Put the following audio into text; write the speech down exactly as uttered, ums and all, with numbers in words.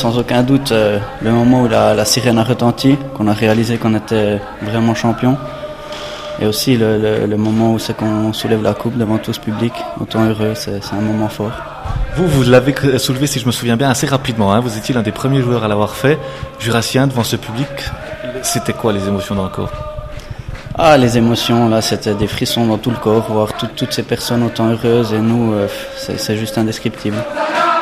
sans aucun doute euh, le moment où la, la sirène a retenti, qu'on a réalisé qu'on était vraiment champion. Et aussi le, le, le moment où c'est qu'on soulève la coupe devant tout ce public, autant heureux, c'est, c'est un moment fort. Vous, vous l'avez soulevé, si je me souviens bien, assez rapidement. Hein. Vous étiez l'un des premiers joueurs à l'avoir fait. Jurassien, devant ce public, c'était quoi les émotions dans le corps ? Ah, les émotions, là, c'était des frissons dans tout le corps, voir tout, toutes ces personnes autant heureuses, et nous, euh, c'est, c'est juste indescriptible.